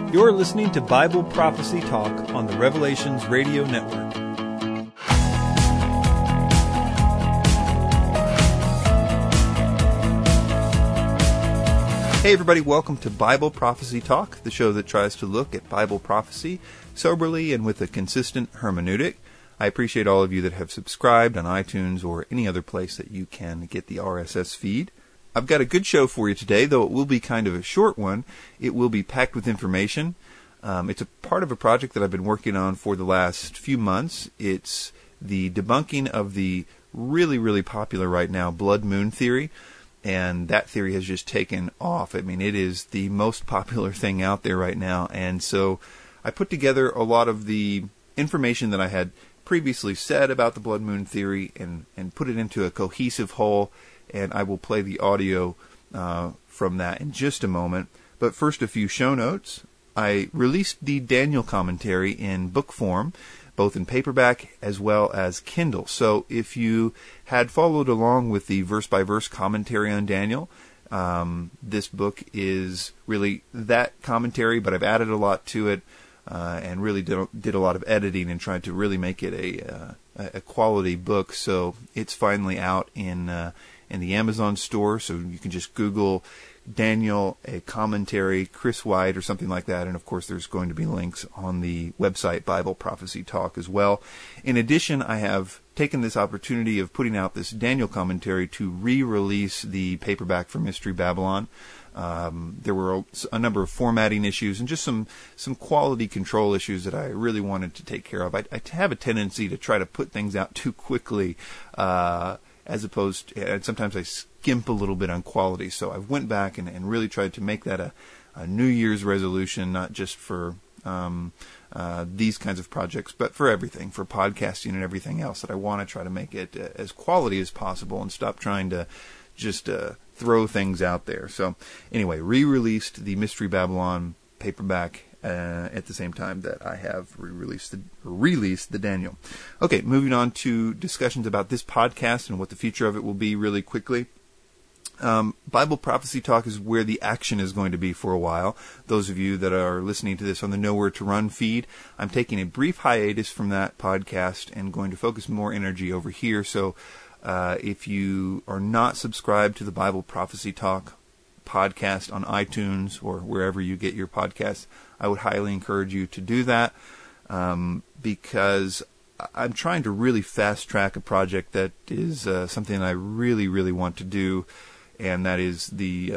You're listening to Bible Prophecy Talk on the Revelations Radio Network. Hey everybody, welcome to Bible Prophecy Talk, the show that tries to look at Bible prophecy soberly and with a consistent hermeneutic. I appreciate all of you that have subscribed on iTunes or any other place that you can get the RSS feed. I've got a good show for you today, though it will be kind of a short one. It will be packed with information. It's a part of a project that I've been working on for the last few months. It's the debunking of the really popular right now blood moon theory. And that theory has just taken off. I mean, it is the most popular thing out there right now. And so I put together a lot of the information that I had previously said about the blood moon theory and put it into a cohesive whole. And I will play the audio from that in just a moment. But first, a few show notes. I released the Daniel commentary in book form, both in paperback as well as Kindle. So if you had followed along with the verse-by-verse commentary on Daniel, this book is really that commentary, but I've added a lot to it and really did a lot of editing and tried to really make it a quality book. So it's finally out in the Amazon store, so you can just Google Daniel, a commentary, Chris White, or something like that. And of course, there's going to be links on the website Bible Prophecy Talk as well. In addition, I have taken this opportunity of putting out this Daniel commentary to re-release the paperback for Mystery Babylon. There were a number of formatting issues and just some quality control issues that I really wanted to take care of. I have a tendency to try to put things out too quickly, as opposed to, and sometimes I skimp a little bit on quality. So I went back and really tried to make that a New Year's resolution, not just for these kinds of projects, but for everything, for podcasting and everything else, that I want to try to make it as quality as possible and stop trying to just throw things out there. So anyway, re-released the Mystery Babylon paperback at the same time that I have released the Daniel. Okay, moving on to discussions about this podcast and what the future of it will be really quickly. Bible Prophecy Talk is where the action is going to be for a while. Those of you that are listening to this on the Nowhere to Run feed, I'm taking a brief hiatus from that podcast and going to focus more energy over here. So if you are not subscribed to the Bible Prophecy Talk podcast on iTunes or wherever you get your podcasts, I would highly encourage you to do that, because I'm trying to really fast track a project that is something I really want to do, and that is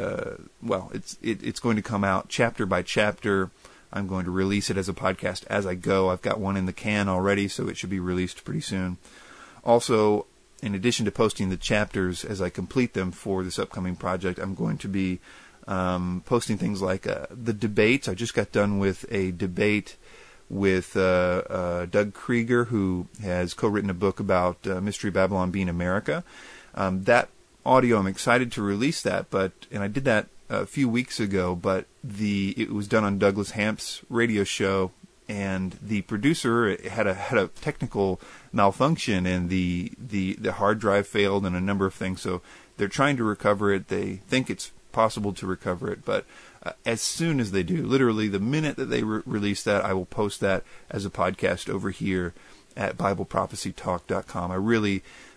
it's going to come out chapter by chapter. I'm going to release it as a podcast as I go. I've got one in the can already, so it should be released pretty soon. Also, in addition to posting the chapters as I complete them for this upcoming project, I'm going to be posting things like the debates. I just got done with a debate with Doug Krieger, who has co-written a book about Mystery Babylon being America. That audio, I'm excited to release that, and I did that a few weeks ago, but it was done on Douglas Hamp's radio show, and the producer had a technical malfunction, and the hard drive failed and a number of things, so they're trying to recover it. They think it's possible to recover it, but as soon as they do, literally the minute that they release that, I will post that as a podcast over here at BibleProphecyTalk.com. I really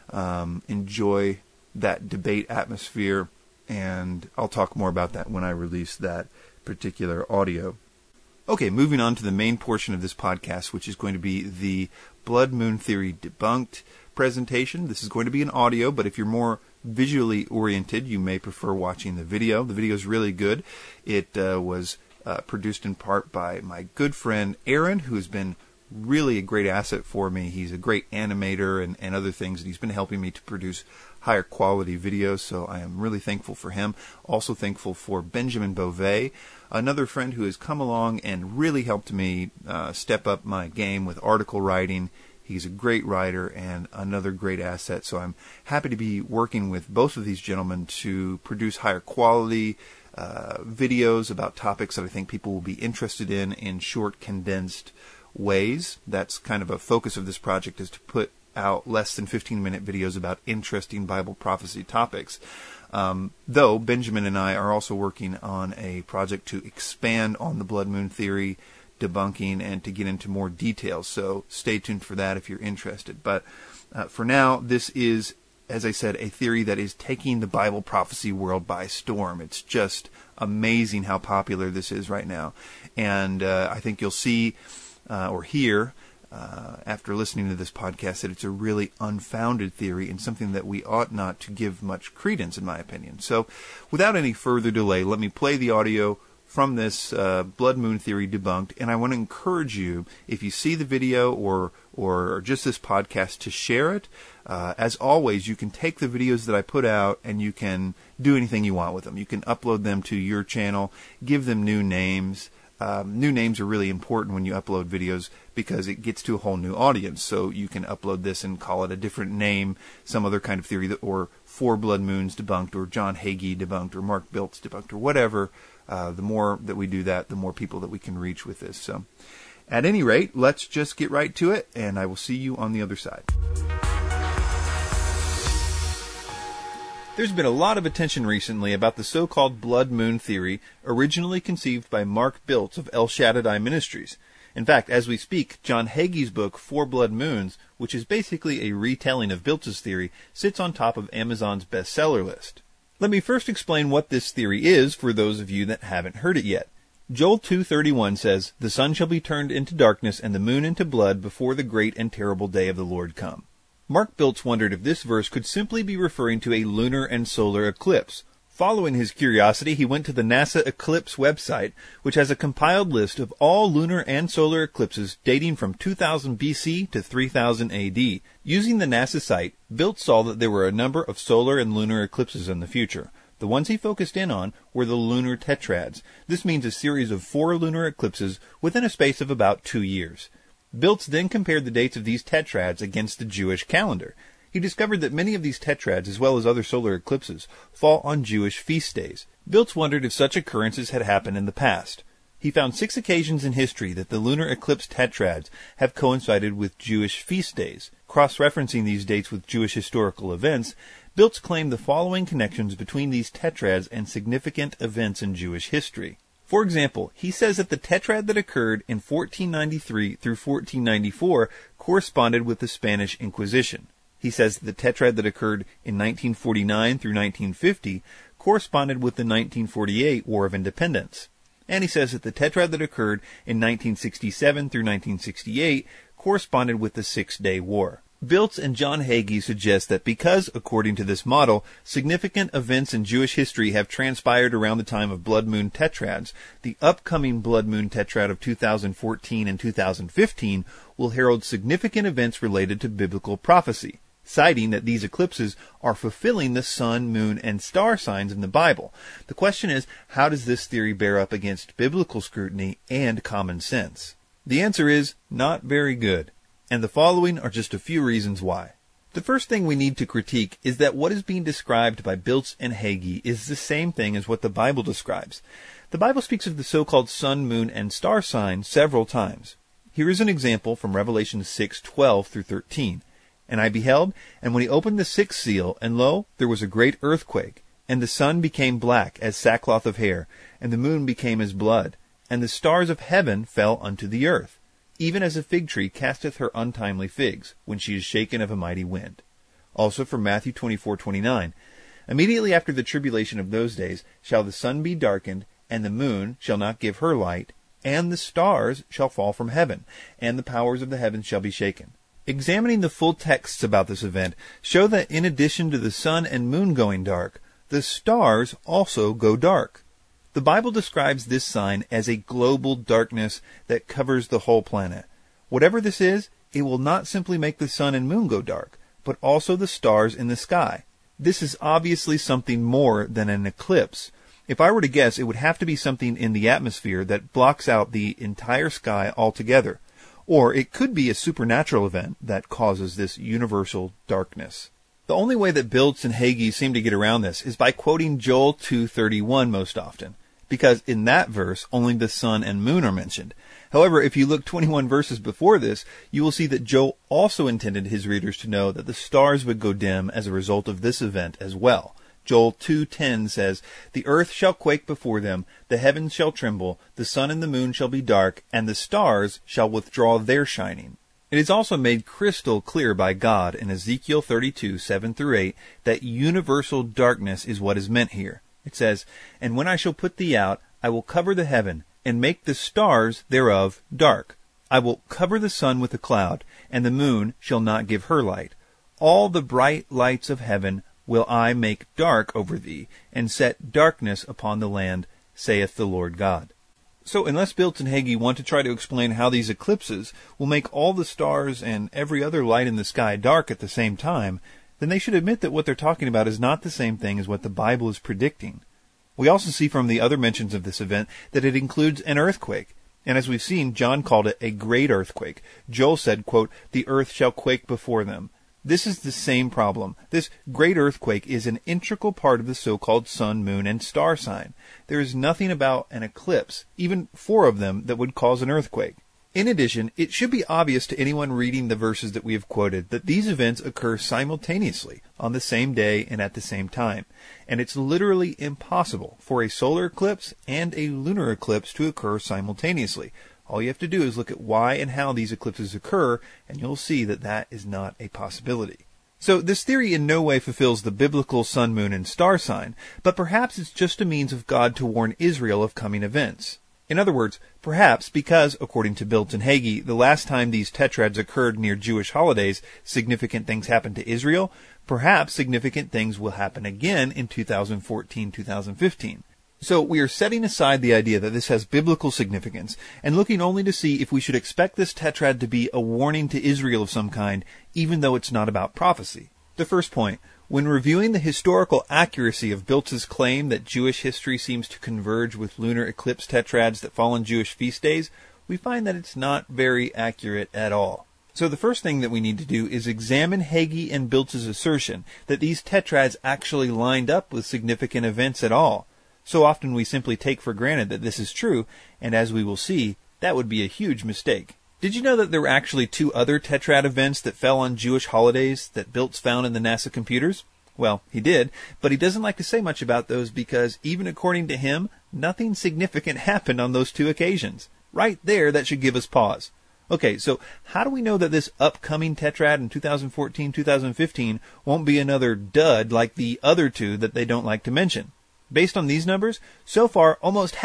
enjoy that debate atmosphere, and I'll talk more about that when I release that particular audio. Okay, moving on to the main portion of this podcast, which is going to be the Blood Moon Theory Debunked presentation. This is going to be an audio, but if you're more visually oriented, you may prefer watching the video. The video is really good. It was produced in part by my good friend Aaron, who has been really a great asset for me. He's a great animator and other things, and he's been helping me to produce higher quality videos, so I am really thankful for him. Also thankful for Benjamin Beauvais, another friend who has come along and really helped me step up my game with article writing. He's a great writer and another great asset, so I'm happy to be working with both of these gentlemen to produce higher quality videos about topics that I think people will be interested in short, condensed ways. That's kind of a focus of this project, is to put out less than 15-minute videos about interesting Bible prophecy topics. Though Benjamin and I are also working on a project to expand on the blood moon theory debunking and to get into more details. So stay tuned for that if you're interested. But for now, this is, as I said, a theory that is taking the Bible prophecy world by storm. It's just amazing how popular this is right now. And I think you'll see or hear after listening to this podcast that it's a really unfounded theory and something that we ought not to give much credence, in my opinion. So without any further delay, let me play the audio from this blood moon theory debunked, and I want to encourage you, if you see the video or just this podcast, to share it. As always, you can take the videos that I put out and you can do anything you want with them. You can upload them to your channel, give them new names. New names are really important when you upload videos because it gets to a whole new audience. So you can upload this and call it a different name, some other kind of theory, or 4 Blood Moons debunked, or John Hagee debunked, or Mark Biltz debunked, or whatever. The more that we do that, the more people that we can reach with this. So at any rate, let's just get right to it, and I will see you on the other side. There's been a lot of attention recently about the so-called blood moon theory, originally conceived by Mark Biltz of El Shaddai Ministries. In fact, as we speak, John Hagee's book, 4 Blood Moons, which is basically a retelling of Biltz's theory, sits on top of Amazon's bestseller list. Let me first explain what this theory is for those of you that haven't heard it yet. Joel 2:31 says, "The sun shall be turned into darkness and the moon into blood before the great and terrible day of the Lord come." Mark Biltz wondered if this verse could simply be referring to a lunar and solar eclipse. Following his curiosity, he went to the NASA Eclipse website, which has a compiled list of all lunar and solar eclipses dating from 2000 BC to 3000 AD. Using the NASA site, Biltz saw that there were a number of solar and lunar eclipses in the future. The ones he focused in on were the lunar tetrads. This means a series of 4 lunar eclipses within a space of about 2 years. Biltz then compared the dates of these tetrads against the Jewish calendar. He discovered that many of these tetrads, as well as other solar eclipses, fall on Jewish feast days. Biltz wondered if such occurrences had happened in the past. He found 6 occasions in history that the lunar eclipse tetrads have coincided with Jewish feast days. Cross-referencing these dates with Jewish historical events, Biltz claimed the following connections between these tetrads and significant events in Jewish history. For example, he says that the tetrad that occurred in 1493 through 1494 corresponded with the Spanish Inquisition. He says that the tetrad that occurred in 1949 through 1950 corresponded with the 1948 War of Independence. And he says that the tetrad that occurred in 1967 through 1968 corresponded with the Six-Day War. Biltz and John Hagee suggest that because, according to this model, significant events in Jewish history have transpired around the time of blood moon tetrads, the upcoming blood moon tetrad of 2014 and 2015 will herald significant events related to biblical prophecy, citing that these eclipses are fulfilling the sun, moon, and star signs in the Bible. The question is, how does this theory bear up against biblical scrutiny and common sense? The answer is not very good. And the following are just a few reasons why. The first thing we need to critique is that what is being described by Biltz and Hagee is the same thing as what the Bible describes. The Bible speaks of the so-called sun, moon, and star sign several times. Here is an example from Revelation 6:12 through 13. "And I beheld, and when he opened the 6th seal, and lo, there was a great earthquake, and the sun became black as sackcloth of hair, and the moon became as blood, and the stars of heaven fell unto the earth, even as a fig tree casteth her untimely figs, when she is shaken of a mighty wind." Also from Matthew 24:29, "Immediately after the tribulation of those days shall the sun be darkened, and the moon shall not give her light, and the stars shall fall from heaven, and the powers of the heavens shall be shaken." Examining the full texts about this event show that in addition to the sun and moon going dark, the stars also go dark. The Bible describes this sign as a global darkness that covers the whole planet. Whatever this is, it will not simply make the sun and moon go dark, but also the stars in the sky. This is obviously something more than an eclipse. If I were to guess, it would have to be something in the atmosphere that blocks out the entire sky altogether. Or it could be a supernatural event that causes this universal darkness. The only way that Biltz and Hagee seem to get around this is by quoting Joel 2:31 most often, because in that verse only the sun and moon are mentioned. However, if you look 21 verses before this, you will see that Joel also intended his readers to know that the stars would go dim as a result of this event as well. Joel 2:10 says, "The earth shall quake before them, the heavens shall tremble, the sun and the moon shall be dark, and the stars shall withdraw their shining." It is also made crystal clear by God in Ezekiel 32:7-8 that universal darkness is what is meant here. It says, "And when I shall put thee out, I will cover the heaven, and make the stars thereof dark. I will cover the sun with a cloud, and the moon shall not give her light. All the bright lights of heaven will I make dark over thee, and set darkness upon the land, saith the Lord God." So unless Biltz and Hagee want to try to explain how these eclipses will make all the stars and every other light in the sky dark at the same time, then they should admit that what they're talking about is not the same thing as what the Bible is predicting. We also see from the other mentions of this event that it includes an earthquake. And as we've seen, John called it a great earthquake. Joel said, quote, "The earth shall quake before them." This is the same problem. This great earthquake is an integral part of the so-called sun, moon, and star sign. There is nothing about an eclipse, even 4 of them, that would cause an earthquake. In addition, it should be obvious to anyone reading the verses that we have quoted that these events occur simultaneously, on the same day and at the same time. And it's literally impossible for a solar eclipse and a lunar eclipse to occur simultaneously. All you have to do is look at why and how these eclipses occur, and you'll see that that is not a possibility. So this theory in no way fulfills the biblical sun, moon, and star sign, but perhaps it's just a means of God to warn Israel of coming events. In other words, perhaps because, according to Biltz and Hagee, the last time these tetrads occurred near Jewish holidays, significant things happened to Israel, perhaps significant things will happen again in 2014-2015. So we are setting aside the idea that this has biblical significance and looking only to see if we should expect this tetrad to be a warning to Israel of some kind, even though it's not about prophecy. The first point, when reviewing the historical accuracy of Biltz's claim that Jewish history seems to converge with lunar eclipse tetrads that fall on Jewish feast days, we find that it's not very accurate at all. So the first thing that we need to do is examine Hagee and Biltz's assertion that these tetrads actually lined up with significant events at all. So often we simply take for granted that this is true, and as we will see, that would be a huge mistake. Did you know that there were actually 2 other tetrad events that fell on Jewish holidays that Biltz found in the NASA computers? Well, he did, but he doesn't like to say much about those because, even according to him, nothing significant happened on those 2 occasions. Right there, that should give us pause. Okay, so how do we know that this upcoming tetrad in 2014-2015 won't be another dud like the other 2 that they don't like to mention? Based on these numbers, so far almost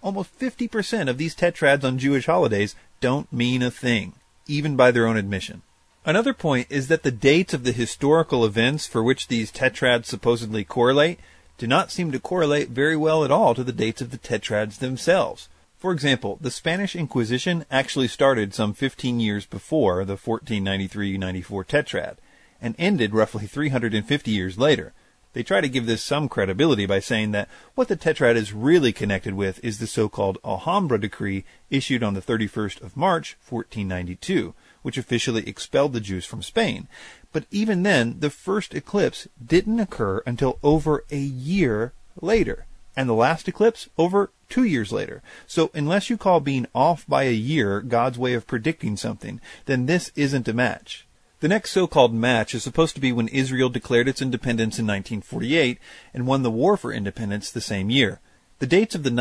50% of these tetrads on Jewish holidays don't mean a thing, even by their own admission. Another point is that the dates of the historical events for which these tetrads supposedly correlate do not seem to correlate very well at all to the dates of the tetrads themselves. For example, the Spanish Inquisition actually started some 15 years before the 1493-94 tetrad, and ended roughly 350 years later. They try to give this some credibility by saying that what the tetrad is really connected with is the so-called Alhambra decree issued on the 31st of March, 1492, which officially expelled the Jews from Spain. But even then, the first eclipse didn't occur until over a year later, and the last eclipse over 2 years later. So unless you call being off by a year God's way of predicting something, then this isn't a match. The next so-called match is supposed to be when Israel declared its independence in 1948 and won the war for independence the same year. The dates of the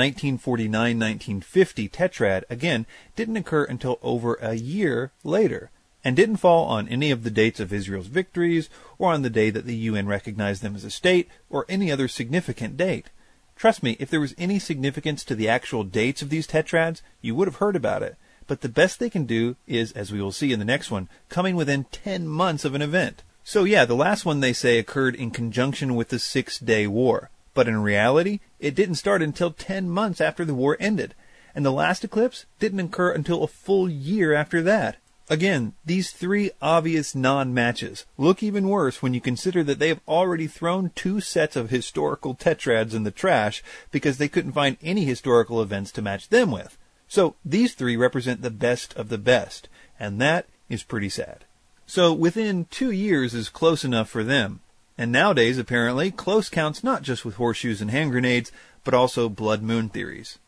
1949-1950 tetrad, again, didn't occur until over a year later, and didn't fall on any of the dates of Israel's victories, or on the day that the UN recognized them as a state, or any other significant date. Trust me, if there was any significance to the actual dates of these tetrads, you would have heard about it. But the best they can do is, as we will see in the next one, coming within 10 months of an event. So yeah, the last one they say occurred in conjunction with the 6-Day War. But in reality, it didn't start until 10 months after the war ended. And the last eclipse didn't occur until a full year after that. Again, these 3 obvious non-matches look even worse when you consider that they have already thrown 2 sets of historical tetrads in the trash because they couldn't find any historical events to match them with. So these 3 represent the best of the best, and that is pretty sad. So within 2 years is close enough for them. And nowadays, apparently, close counts not just with horseshoes and hand grenades, but also blood moon theories.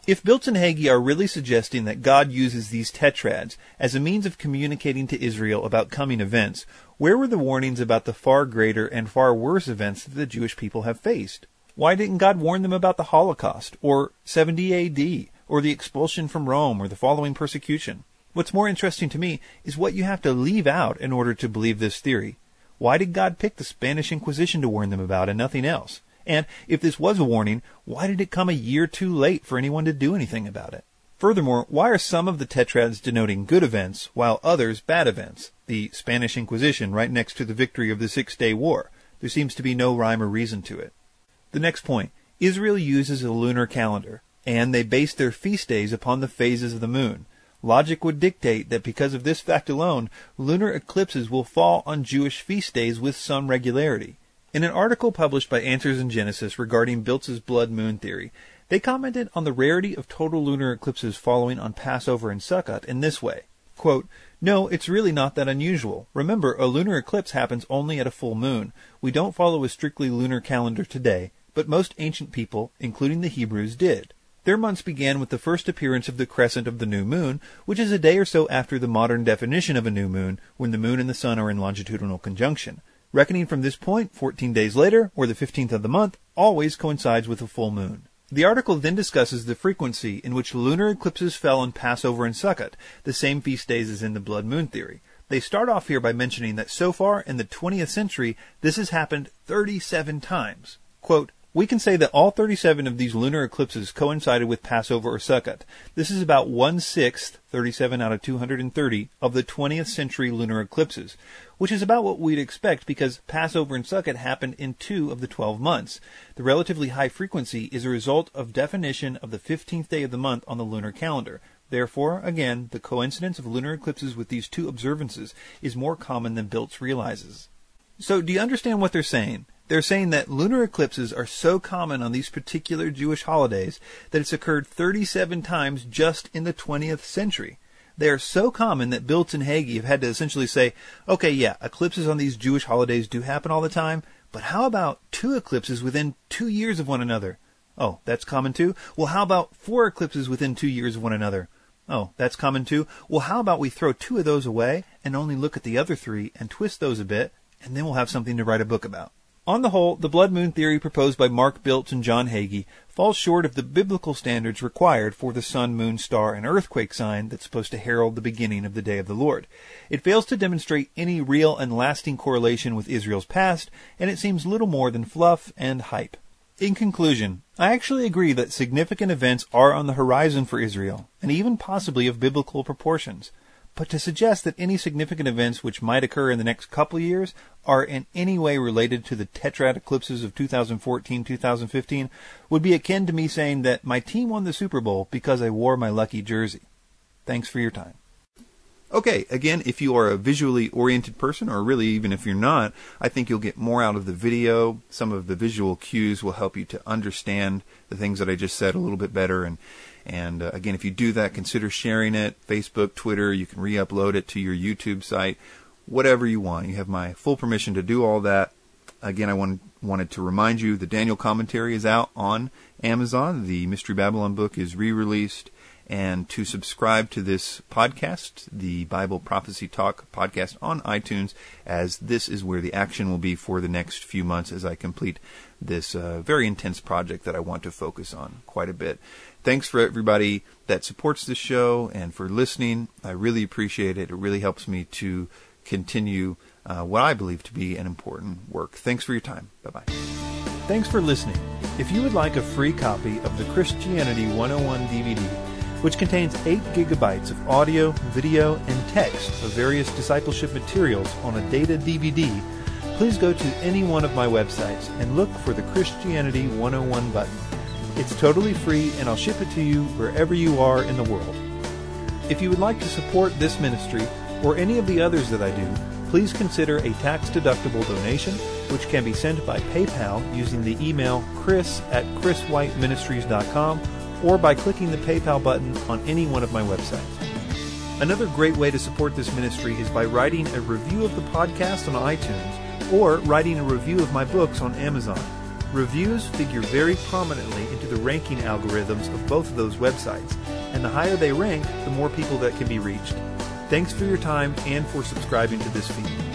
If Biltz and Hagee are really suggesting that God uses these tetrads as a means of communicating to Israel about coming events, where were the warnings about the far greater and far worse events that the Jewish people have faced? Why didn't God warn them about the Holocaust, or 70 A.D., or the expulsion from Rome, or the following persecution? What's more interesting to me is what you have to leave out in order to believe this theory. Why did God pick the Spanish Inquisition to warn them about and nothing else? And if this was a warning, why did it come a year too late for anyone to do anything about it? Furthermore, why are some of the tetrads denoting good events, while others bad events? The Spanish Inquisition right next to the victory of the Six-Day War. There seems to be no rhyme or reason to it. The next point. Israel uses a lunar calendar, and they base their feast days upon the phases of the moon. Logic would dictate that because of this fact alone, lunar eclipses will fall on Jewish feast days with some regularity. In an article published by Answers in Genesis regarding Biltz's blood moon theory, they commented on the rarity of total lunar eclipses following on Passover and Sukkot in this way, quote, "No, it's really not that unusual. Remember, a lunar eclipse happens only at a full moon. We don't follow a strictly lunar calendar today, but most ancient people, including the Hebrews, did. Their months began with the first appearance of the crescent of the new moon, which is a day or so after the modern definition of a new moon, when the moon and the sun are in longitudinal conjunction. Reckoning from this point, 14 days later, or the 15th of the month, always coincides with a full moon." The article then discusses the frequency in which lunar eclipses fell on Passover and Sukkot, the same feast days as in the blood moon theory. They start off here by mentioning that so far in the 20th century, this has happened 37 times. Quote, "We can say that all 37 of these lunar eclipses coincided with Passover or Sukkot. This is about 1/6, 37 out of 230, of the 20th century lunar eclipses, which is about what we'd expect because Passover and Sukkot happened in 2 of the 12 months. The relatively high frequency is a result of definition of the 15th day of the month on the lunar calendar. Therefore, again, the coincidence of lunar eclipses with these two observances is more common than Biltz realizes." So, do you understand what they're saying? They're saying that lunar eclipses are so common on these particular Jewish holidays that it's occurred 37 times just in the 20th century. They are so common that Biltz and Hagee have had to essentially say, okay, yeah, eclipses on these Jewish holidays do happen all the time, but how about 2 eclipses within 2 years of one another? Oh, that's common too? Well, how about 4 eclipses within 2 years of one another? Oh, that's common too? Well, how about we throw 2 of those away and only look at the other 3 and twist those a bit, and then we'll have something to write a book about. On the whole, the blood moon theory proposed by Mark Biltz and John Hagee falls short of the biblical standards required for the sun, moon, star, and earthquake sign that's supposed to herald the beginning of the day of the Lord. It fails to demonstrate any real and lasting correlation with Israel's past, and it seems little more than fluff and hype. In conclusion, I actually agree that significant events are on the horizon for Israel, and even possibly of biblical proportions. But to suggest that any significant events which might occur in the next couple of years are in any way related to the tetrad eclipses of 2014-2015 would be akin to me saying that my team won the Super Bowl because I wore my lucky jersey. Thanks for your time. Okay, again, if you are a visually oriented person, or really even if you're not, I think you'll get more out of the video. Some of the visual cues will help you to understand the things that I just said a little bit better. And again, if you do that, consider sharing it. Facebook, Twitter, you can re-upload it to your YouTube site, whatever you want. You have my full permission to do all that. Again, I wanted to remind you the Daniel commentary is out on Amazon. The Mystery Babylon book is re-released. And to subscribe to this podcast, the Bible Prophecy Talk podcast on iTunes, as this is where the action will be for the next few months as I complete this very intense project that I want to focus on quite a bit. Thanks for everybody that supports this show and for listening. I really appreciate it. It really helps me to continue what I believe to be an important work. Thanks for your time. Bye-bye. Thanks for listening. If you would like a free copy of the Christianity 101 DVD, which contains 8 gigabytes of audio, video, and text of various discipleship materials on a data DVD, please go to any one of my websites and look for the Christianity 101 button. It's totally free, and I'll ship it to you wherever you are in the world. If you would like to support this ministry or any of the others that I do, please consider a tax-deductible donation, which can be sent by PayPal using the email chris@chriswhiteministries.com or by clicking the PayPal button on any one of my websites. Another great way to support this ministry is by writing a review of the podcast on iTunes or writing a review of my books on Amazon. Reviews figure very prominently into the ranking algorithms of both of those websites, and the higher they rank, the more people that can be reached. Thanks for your time and for subscribing to this feed.